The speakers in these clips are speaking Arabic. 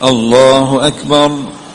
الله أكبر.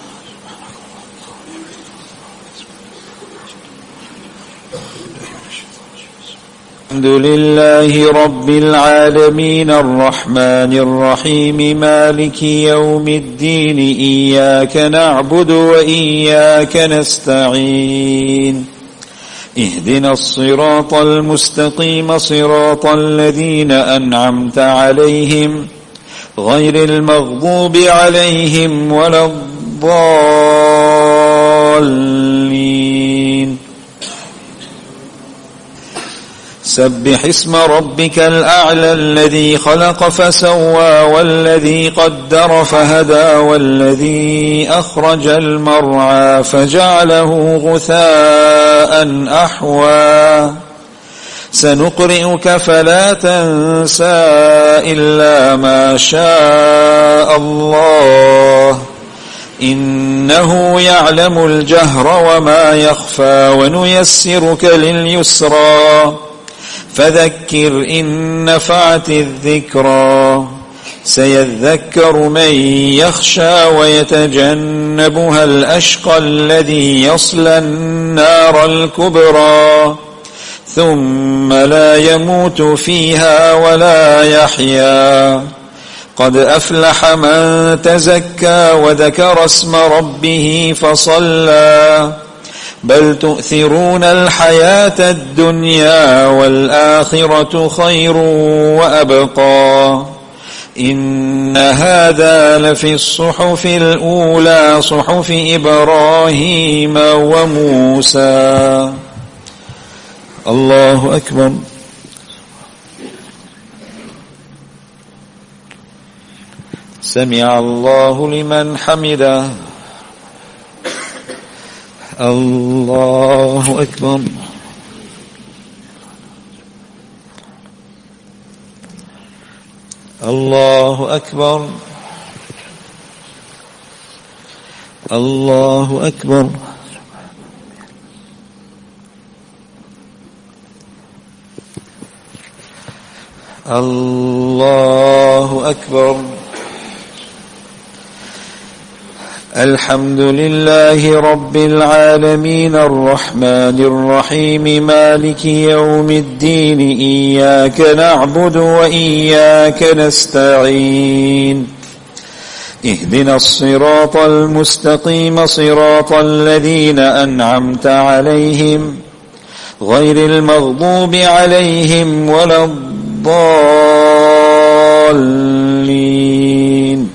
الحمد لله رب العالمين الرحمن الرحيم مالك يوم الدين إياك نعبد وإياك نستعين اهدنا الصراط المستقيم صراط الذين أنعمت عليهم غير المغضوب عليهم ولا الضالين. سبح اسم ربك الأعلى الذي خلق فسوى والذي قدر فهدى والذي أخرج المرعى فجعله غثاء أحوى سنقرئك فلا تنسى إلا ما شاء الله إنه يعلم الجهر وما يخفى ونيسرك لليسرى فذكر إن نفعت الذكرى سيذكر من يخشى ويتجنبها الأشقى الذي يصلى النار الكبرى ثم لا يموت فيها ولا يحيا قد أفلح من تزكى وذكر اسم ربه فصلى بل تؤثرون الحياة الدنيا والآخرة خير وأبقى إن هذا لفي الصحف الأولى صحف إبراهيم وموسى. الله أكبر. سمع الله لمن حمده. الله أكبر. الله أكبر. الله أكبر. الله أكبر. الحمد لله رب العالمين الرحمن الرحيم مالك يوم الدين إياك نعبد وإياك نستعين اهدنا الصراط المستقيم صراط الذين أنعمت عليهم غير المغضوب عليهم ولا الضالين.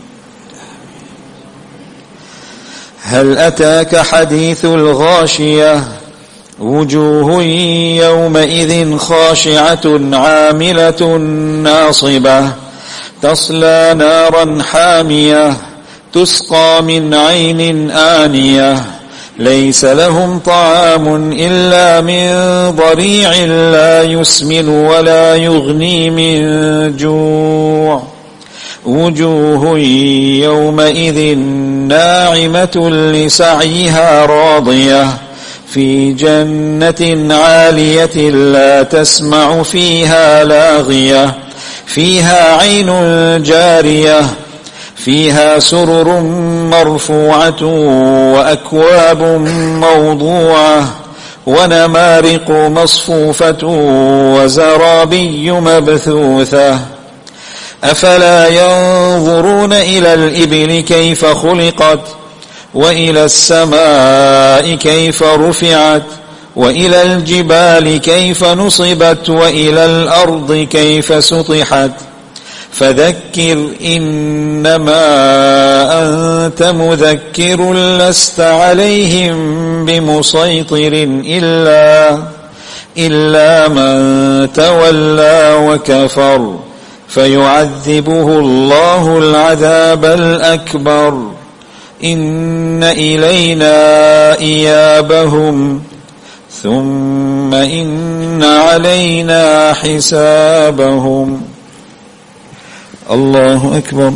هل أتاك حديث الغاشية وجوه يومئذ خاشعة عاملة ناصبة تصلى نارا حامية تسقى من عين آنية ليس لهم طعام إلا من ضريع لا يسمن ولا يغني من جوع وجوه يومئذ ناعمة لسعيها راضية في جنة عالية لا تسمع فيها لاغية فيها عين جارية فيها سرر مرفوعة وأكواب موضوعة ونمارق مصفوفة وزرابي مبثوثة أفلا ينظرون إلى الإبل كيف خلقت وإلى السماء كيف رفعت وإلى الجبال كيف نصبت وإلى الأرض كيف سطحت فذكر إنما أنت مذكر لست عليهم بمسيطر إلا من تولى وكفر فيعذبه الله العذاب الأكبر إن إلينا إيابهم ثم إن علينا حسابهم. الله أكبر.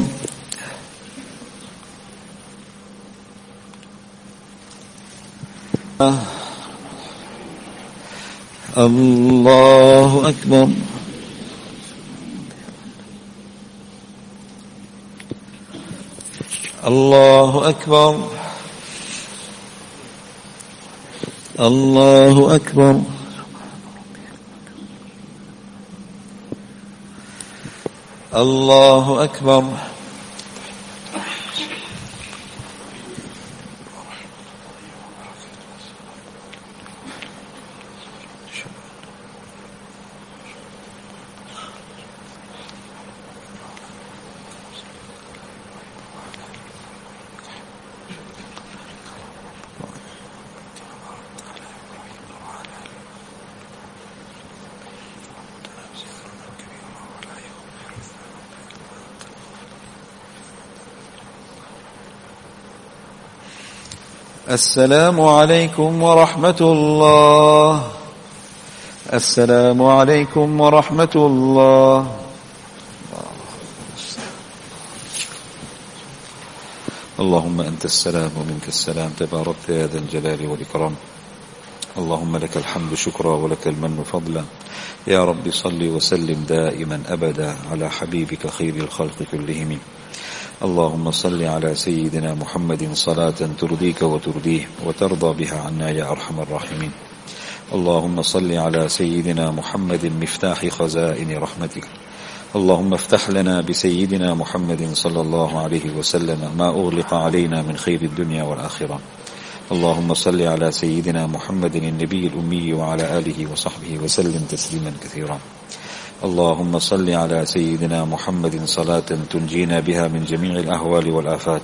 الله أكبر. الله أكبر الله أكبر الله أكبر. السلام عليكم ورحمة الله. السلام عليكم ورحمة الله. اللهم أنت السلام ومنك السلام، تباركت يا ذا الجلال والإكرام. اللهم لك الحمد شكرا ولك المن فضلا. يا رب صل وسلم دائما أبدا على حبيبك خير الخلق كلهم. اللهم صل على سيدنا محمد صلاة ترضيك وترضيه وترضى بها عنا يا أرحم الراحمين. اللهم صل على سيدنا محمد مفتاح خزائن رحمتك. اللهم افتح لنا بسيدنا محمد صلى الله عليه وسلم ما أغلق علينا من خير الدنيا والآخرة. اللهم صل على سيدنا محمد النبي الأمي وعلى آله وصحبه وسلم تسليما كثيرا. اللهم صل على سيدنا محمد صلاة تنجينا بها من جميع الأهوال والآفات،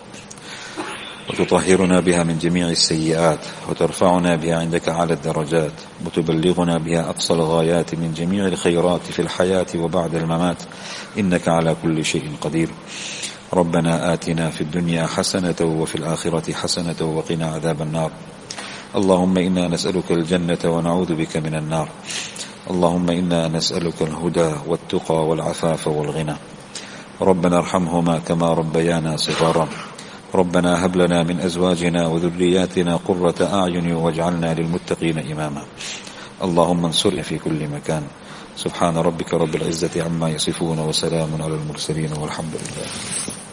وتطهرنا بها من جميع السيئات، وترفعنا بها عندك على الدرجات، وتبلغنا بها أقصى الغايات من جميع الخيرات في الحياة وبعد الممات، إنك على كل شيء قدير. ربنا آتنا في الدنيا حسنة وفي الآخرة حسنة وقنا عذاب النار. اللهم إنا نسألك الجنة ونعوذ بك من النار. اللهم إنا نسألك الهدى والتقى والعفاف والغنى. ربنا ارحمهما كما ربيانا صغارا. ربنا هب لنا من أزواجنا وذرياتنا قرة أعين واجعلنا للمتقين إماما. اللهم انصرنا في كل مكان. سبحان ربك رب العزة عما يصفون وسلام على المرسلين والحمد لله.